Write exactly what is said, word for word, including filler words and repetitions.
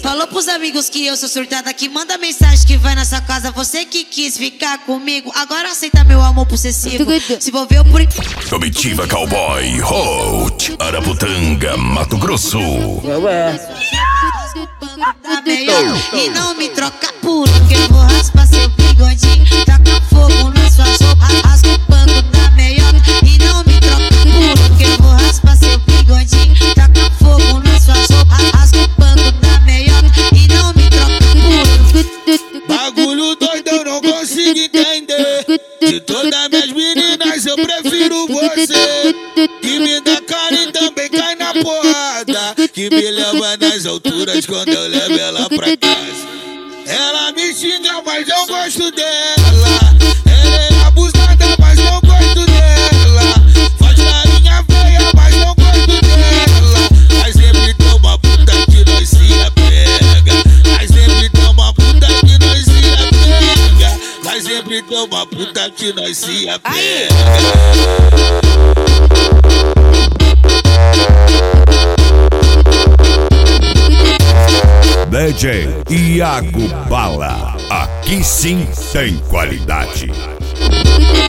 Falou pros amigos que eu sou surtada, que manda mensagem que vai na sua casa. Você que quis ficar comigo, agora aceita meu amor possessivo. Se envolveu por... Comitiva Cowboy, Hot, Araputanga, Mato Grosso. E não me troca por um, que eu vou raspar seu bigodinho. Taca fogo na sua sopa, rasga o banco da meiota. E não me troca por um, que eu vou raspar seu bigodinho. Taca fogo na sua sopa, rasga o banco da meiota. E não me troca por um. Bagulho doido eu não consigo entender. De todas minhas meninas eu prefiro você. Que me dá cara e também cai na porrada. Que me leva nas alturas quando eu levo ela pra casa. Ela me xinga, mas eu gosto dela. Ela é abusada, mas não gosto dela. Faz carinha feia, mas não gosto dela. Mas sempre toma puta que nós se apega. Mas sempre toma puta que nós se apega. Mas sempre toma puta que nós se apega. D J Iago Bala, aqui sim tem qualidade.